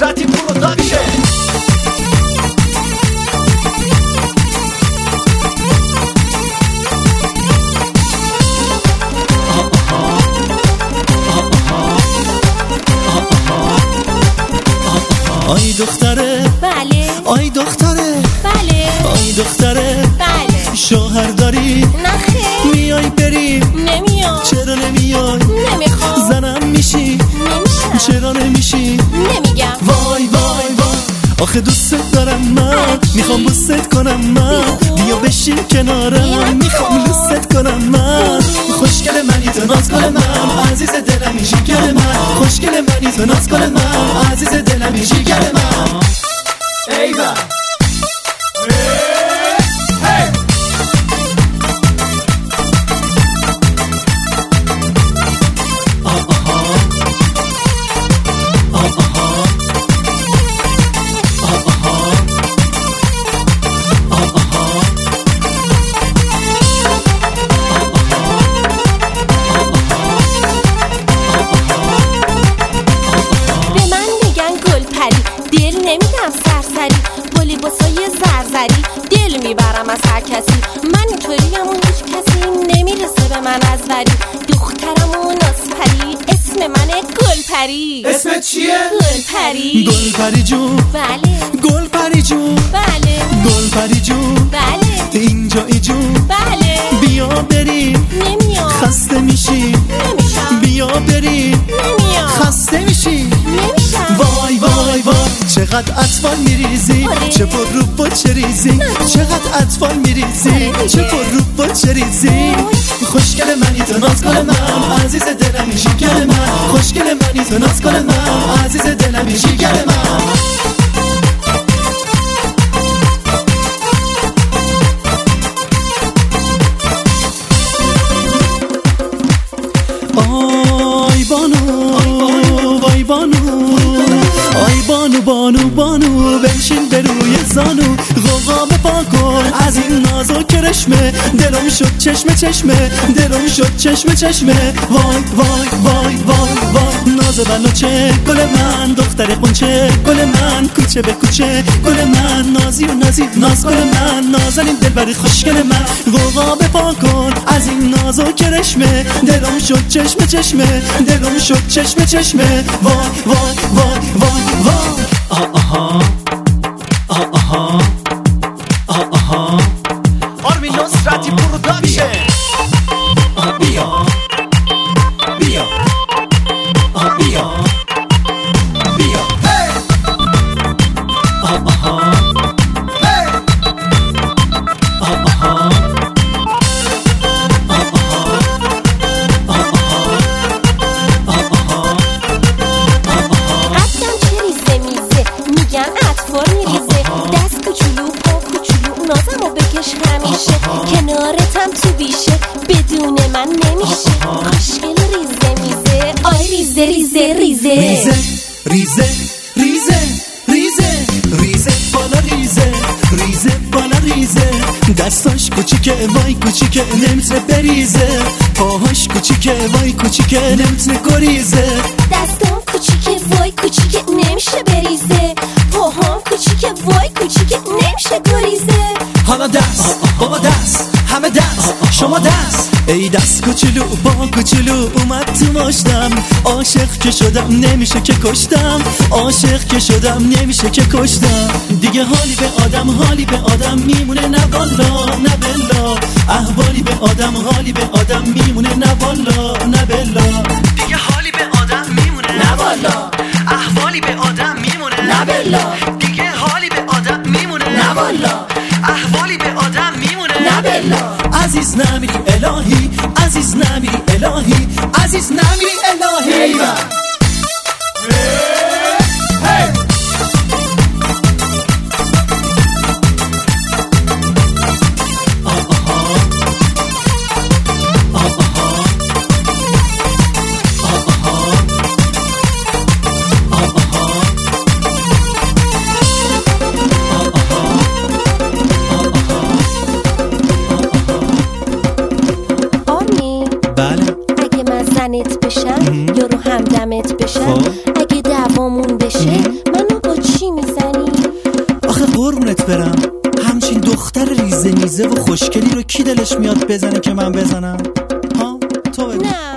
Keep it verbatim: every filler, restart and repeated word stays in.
نصرتی پروداکشن. آی دختره بله. آی دختره بله. آی دختره بله. شوهر داری؟ نخیر. میای بریم؟ نمیام. چرا نمیای؟ نمیخوام. زنم میشی؟ نمیشم. چرا نمیشی؟ نمیگم. وای وای وای آخه دوست دارم من، میخوام بوست کنم من، بیا بشین کنارم، میخوام لوست کنم من. خوشگل منی تو ناز کن من، عزیز دلمی جیگر من. خوشگل منی تو ناز کن من، عزیز دلمی جیگر من. ایوه نمیدم سرسری با لباسای زرزری دل میبرم از هر کسی. من اینطوریم و هیچ کسی نمیرسه به من از وری. دخترم و نازپری اسم منه گلپری. اسمت چیه؟ گلپری. گلپری جون بله. گلپری جون بله. گلپری جون بله. اینجایی جون بله. بیا بریم. نمیام. خسته میشی؟ نمیشم. بیا بریم. نمیام. خسته میشی؟ نمیشم. وای وای وای چقدر اطفال میریزی. آره. چه پر رو با چه ریزی. چقدر اطفال میریزی. آره چه پر رو با چه ریزی. خوشگل منی تو ناز کن من، عزیز دلمی جیگر من. خوشگل منی تو ناز کن من، عزیز دلمی جیگر من. آی بانو وای بانو آی بانو بانو بانو بنشین به روی زانو. غوغا بپا کن از این ناز و کرشمه. دلم شد چشمه چشمه دلم شد چشمه چشمه. وای وای وای وای وای ناز بنوچه گل من، دختر قنچه گل من، کوچه به کوچه گل من، نازی و نازی ناز گل من، نازنین دلبری خوشگل من. غوغا بپا کن از این ناز و کرشمه. دلم شد چشمه چشمه دلم شد چشمه چشمه. وای وای وای وای وای آه آها آه آها آه آها آرمین نصرتی پروداکشن. بیا بیا آه بیا بیا آه آها آه آها کنارتم تو بیشه بدون من نمیشه. خوشگل ریزه میزه آی ریزه ریزه ریزه ریزه ریزه ریزه ریزه ریزه بالا ریزه ریزه بالا ریزه. دستاش کوچیکه وای کوچیکه نمیتونه بریزه. پاهاش کوچیکه وای کوچیکه نمیتونه گریزه. دستام کوچیکه وای کوچیکه نمیشه بریزه. پاهام کوچیکه وای کوچیکه نمیشه گریزه. حالا دست بابا دست همه دست شما دست. ای دست کوچولو با کوچولو اومد تو ماشتم. عاشق که شدم نمیشه که کشتم. عاشق که شدم نمیشه که کشتم. دیگه حالی به آدم حالی به آدم میمونه نه والا نه بلا. احوالی به آدم حالی به آدم میمونه نه والا نه بلا. دیگه حالی به آدم میمونه نه والا. احوالی به آدم میمونه نه بلا. دیگه حالی به آدم میمونه نه والا. احوالی به آدم میمونه نه بلا. عزیز نمیری الهی عزیز نمیری الهی عزیز نمیری الهی. آرمین بله اگه من زنت بشم کی دلش میاد بزنه که من بزنم؟ ها تو بگو. نه